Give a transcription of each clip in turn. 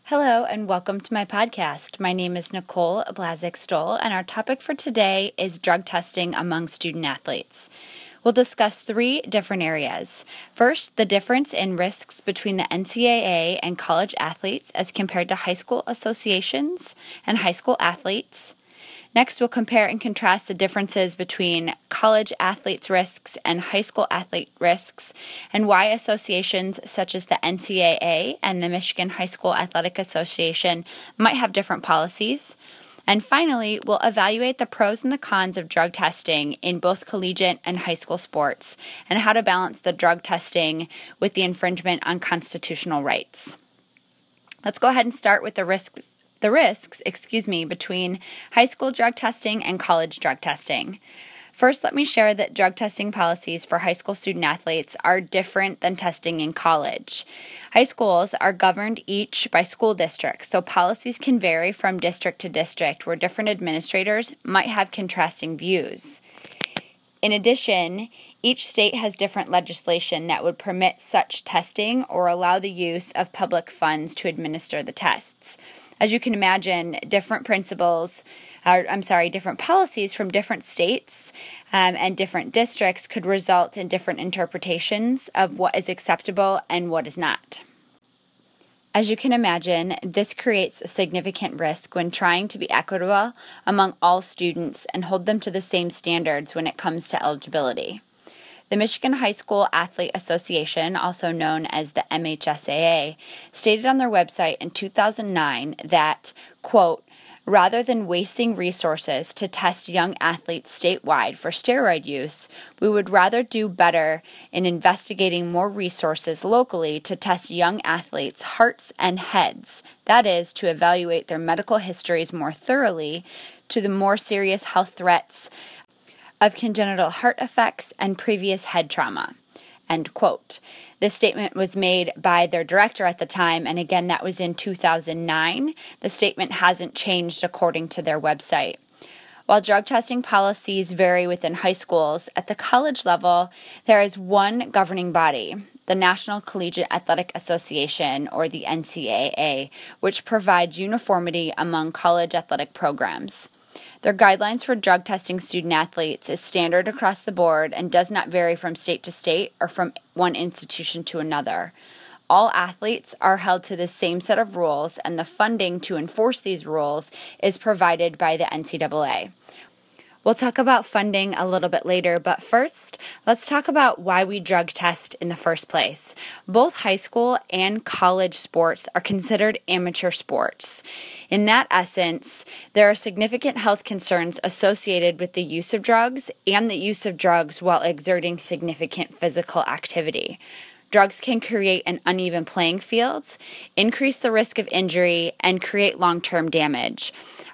Hello and welcome to my podcast. My name is Nicole Blazek-Stoll, and our topic for today is drug testing among student athletes. We'll discuss three different areas. First, the difference in risks between the NCAA and college athletes as compared to high school associations and high school athletes. Next, we'll compare and contrast the differences between college athletes' risks and high school athlete risks, and why associations such as the NCAA and the Michigan High School Athletic Association might have different policies. And finally, we'll evaluate the pros and the cons of drug testing in both collegiate and high school sports, and how to balance the drug testing with the infringement on constitutional rights. Let's go ahead and start with the risks between high school drug testing and college drug testing. First, let me share that drug testing policies for high school student athletes are different than testing in college. High schools are governed each by school districts, so policies can vary from district to district, where different administrators might have contrasting views. In addition, each state has different legislation that would permit such testing or allow the use of public funds to administer the tests. As you can imagine, different policies from different states and different districts could result in different interpretations of what is acceptable and what is not. As you can imagine, this creates a significant risk when trying to be equitable among all students and hold them to the same standards when it comes to eligibility. The Michigan High School Athlete Association, also known as the MHSAA, stated on their website in 2009 that, quote, "Rather than wasting resources to test young athletes statewide for steroid use, we would rather do better in investigating more resources locally to test young athletes' hearts and heads, that is, to evaluate their medical histories more thoroughly to the more serious health threats of congenital heart effects and previous head trauma," end quote. This statement was made by their director at the time, and again, that was in 2009. The statement hasn't changed according to their website. While drug testing policies vary within high schools, at the college level, there is one governing body, the National Collegiate Athletic Association, or the NCAA, which provides uniformity among college athletic programs. Their guidelines for drug testing student athletes is standard across the board and does not vary from state to state or from one institution to another. All athletes are held to the same set of rules, and the funding to enforce these rules is provided by the NCAA. We'll talk about funding a little bit later, but first, let's talk about why we drug test in the first place. Both high school and college sports are considered amateur sports. In that essence, there are significant health concerns associated with the use of drugs and the use of drugs while exerting significant physical activity. Drugs can create an uneven playing field, increase the risk of injury, and create long-term damage.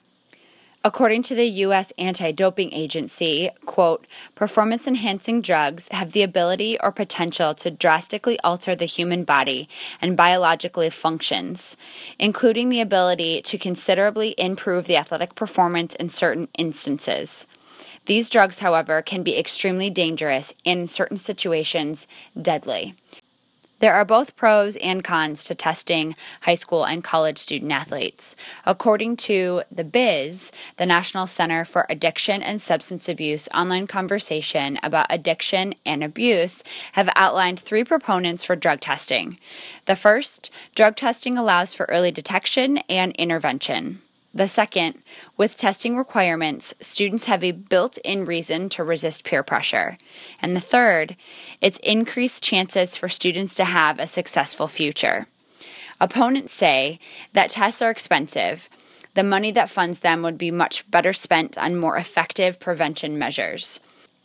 According to the U.S. Anti-Doping Agency, quote, "Performance-enhancing drugs have the ability or potential to drastically alter the human body and biological functions, including the ability to considerably improve the athletic performance in certain instances. These drugs, however, can be extremely dangerous and in certain situations, deadly." There are both pros and cons to testing high school and college student athletes. According to the BIZ, the National Center for Addiction and Substance Abuse online conversation about addiction and abuse, have outlined three proponents for drug testing. The first, drug testing allows for early detection and intervention. The second, with testing requirements, students have a built-in reason to resist peer pressure. And the third, it's increased chances for students to have a successful future. Opponents say that tests are expensive. The money that funds them would be much better spent on more effective prevention measures.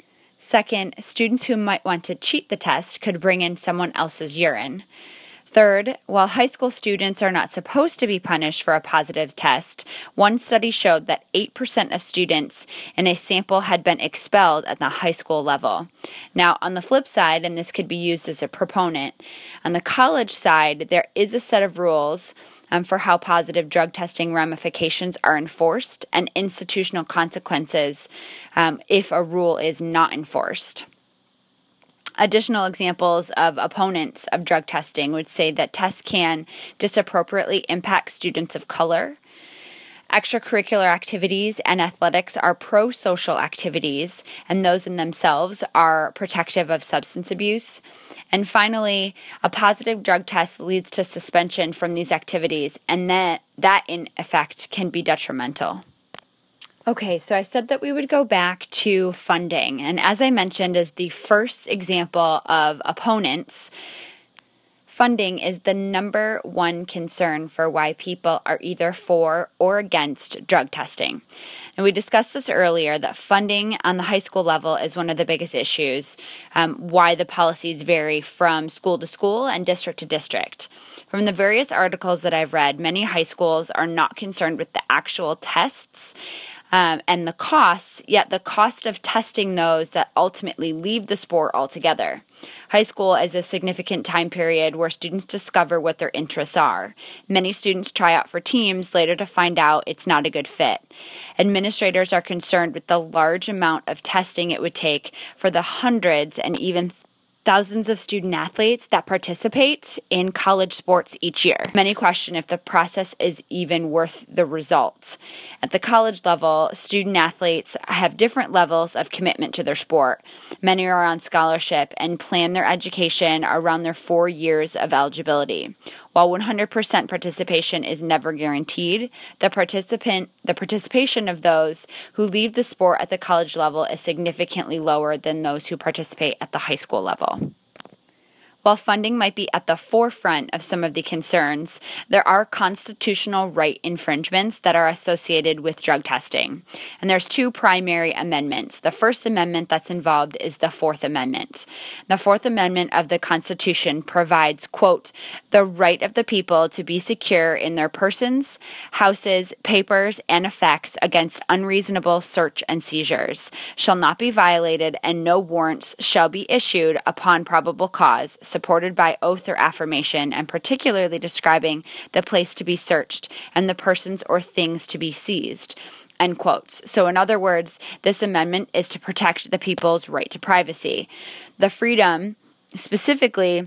Second, students who might want to cheat the test could bring in someone else's urine. Third, while high school students are not supposed to be punished for a positive test, one study showed that 8% of students in a sample had been expelled at the high school level. Now, on the flip side, and this could be used as a proponent, on the college side, there is a set of rules for how positive drug testing ramifications are enforced and institutional consequences if a rule is not enforced. Additional examples of opponents of drug testing would say that tests can disappropriately impact students of color. Extracurricular activities and athletics are pro-social activities, and those in themselves are protective of substance abuse. And finally, a positive drug test leads to suspension from these activities, and that in effect can be detrimental. Okay, so I said that we would go back to funding, and as I mentioned as the first example of opponents, funding is the number one concern for why people are either for or against drug testing. And we discussed this earlier, that funding on the high school level is one of the biggest issues, why the policies vary from school to school and district to district. From the various articles that I've read, many high schools are not concerned with the actual tests and the costs, yet the cost of testing those that ultimately leave the sport altogether. High school is a significant time period where students discover what their interests are. Many students try out for teams later to find out it's not a good fit. Administrators are concerned with the large amount of testing it would take for the hundreds and even thousands of student athletes that participate in college sports each year. Many question if the process is even worth the results. At the college level, student athletes have different levels of commitment to their sport. Many are on scholarship and plan their education around their 4 years of eligibility. While 100% participation is never guaranteed, the participation of those who leave the sport at the college level is significantly lower than those who participate at the high school level. While funding might be at the forefront of some of the concerns, there are constitutional right infringements that are associated with drug testing. And there's two primary amendments. The first amendment that's involved is the Fourth Amendment. The Fourth Amendment of the Constitution provides, quote, the right of the people to be secure in their persons, houses, papers, and effects against unreasonable search and seizures shall not be violated, and no warrants shall be issued upon probable cause, supported by oath or affirmation, and particularly describing the place to be searched and the persons or things to be seized. End quotes. So in other words, this amendment is to protect the people's right to privacy. The freedom, specifically,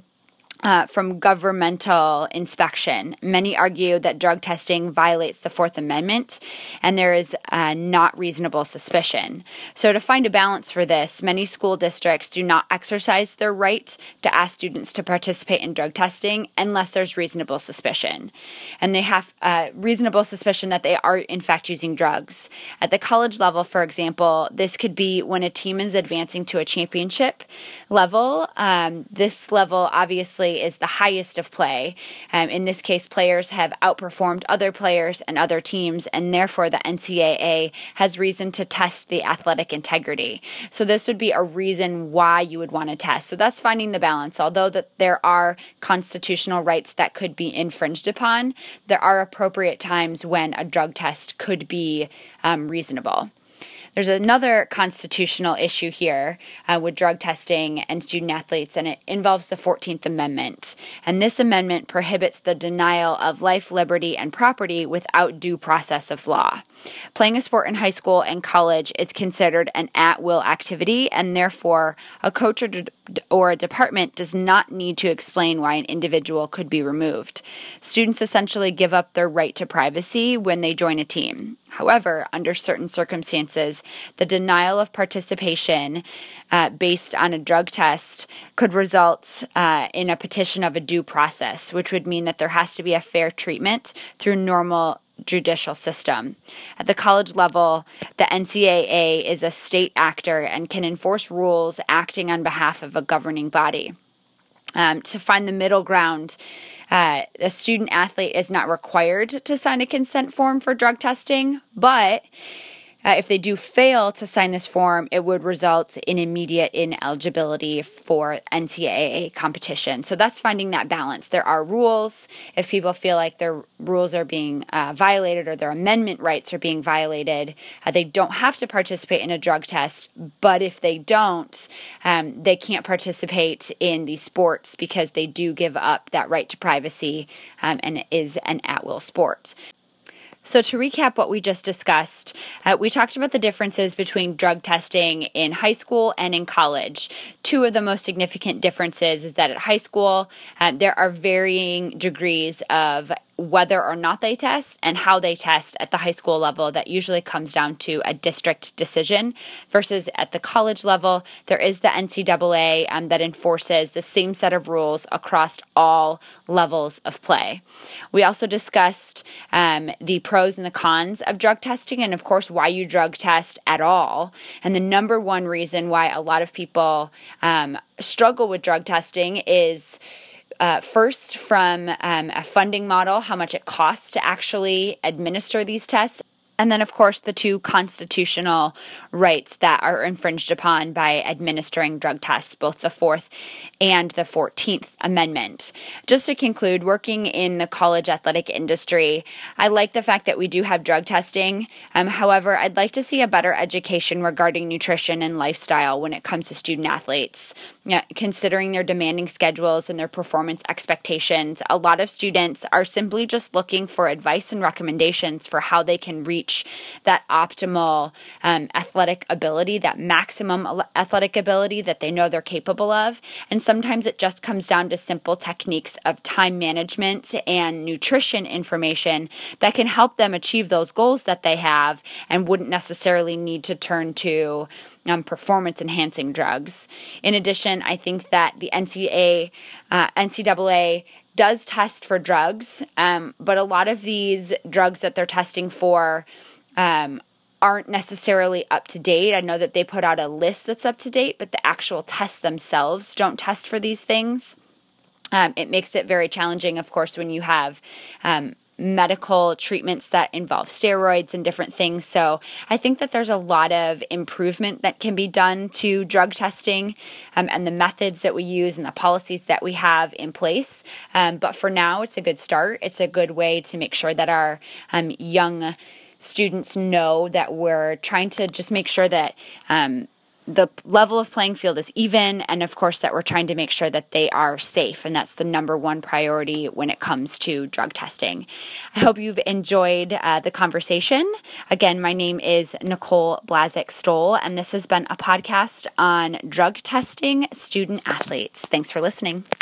from governmental inspection. Many argue that drug testing violates the Fourth Amendment and there is not reasonable suspicion. So to find a balance for this, many school districts do not exercise their right to ask students to participate in drug testing unless there's reasonable suspicion. And they have reasonable suspicion that they are in fact using drugs. At the college level, for example, this could be when a team is advancing to a championship level. This level obviously is the highest of play. In this case, players have outperformed other players and other teams, and therefore the NCAA has reason to test the athletic integrity. So this would be a reason why you would want to test. So that's finding the balance. Although that there are constitutional rights that could be infringed upon, there are appropriate times when a drug test could be reasonable. There's another constitutional issue here with drug testing and student athletes, and it involves the 14th Amendment. And this amendment prohibits the denial of life, liberty, and property without due process of law. Playing a sport in high school and college is considered an at-will activity, and therefore a coach or a department does not need to explain why an individual could be removed. Students essentially give up their right to privacy when they join a team. However, under certain circumstances, the denial of participation based on a drug test could result in a petition of a due process, which would mean that there has to be a fair treatment through normal judicial system. At the college level, the NCAA is a state actor and can enforce rules acting on behalf of a governing body. To find the middle ground, a student athlete is not required to sign a consent form for drug testing, but if they do fail to sign this form, it would result in immediate ineligibility for NCAA competition. So that's finding that balance. There are rules. If people feel like their rules are being violated or their amendment rights are being violated, they don't have to participate in a drug test. But if they don't, they can't participate in these sports because they do give up that right to privacy, and it is an at-will sport. So to recap what we just discussed, we talked about the differences between drug testing in high school and in college. Two of the most significant differences is that at high school, there are varying degrees of whether or not they test and how they test at the high school level. That usually comes down to a district decision, versus at the college level, there is the NCAA that enforces the same set of rules across all levels of play. We also discussed the pros and the cons of drug testing, and of course why you drug test at all. And the number one reason why a lot of people struggle with drug testing is first, from a funding model, how much it costs to actually administer these tests. And then, of course, the two constitutional rights that are infringed upon by administering drug tests, both the 4th and the 14th Amendment. Just to conclude, working in the college athletic industry, I like the fact that we do have drug testing. However, I'd like to see a better education regarding nutrition and lifestyle when it comes to student athletes. Considering their demanding schedules and their performance expectations, a lot of students are simply just looking for advice and recommendations for how they can reach that optimal athletic ability, that maximum athletic ability that they know they're capable of. And sometimes it just comes down to simple techniques of time management and nutrition information that can help them achieve those goals that they have and wouldn't necessarily need to turn to performance-enhancing drugs. In addition, I think that the NCAA does test for drugs, but a lot of these drugs that they're testing for aren't necessarily up to date. I know that they put out a list that's up to date, but the actual tests themselves don't test for these things. It makes it very challenging, of course, when you have medical treatments that involve steroids and different things. So I think that there's a lot of improvement that can be done to drug testing and the methods that we use and the policies that we have in place. But for now, it's a good start. It's a good way to make sure that our young students know that we're trying to just make sure that the level of playing field is even, and of course that we're trying to make sure that they are safe, and that's the number one priority when it comes to drug testing. I hope you've enjoyed the conversation. Again, my name is Nicole Blazek-Stoll, and this has been a podcast on drug testing student athletes. Thanks for listening.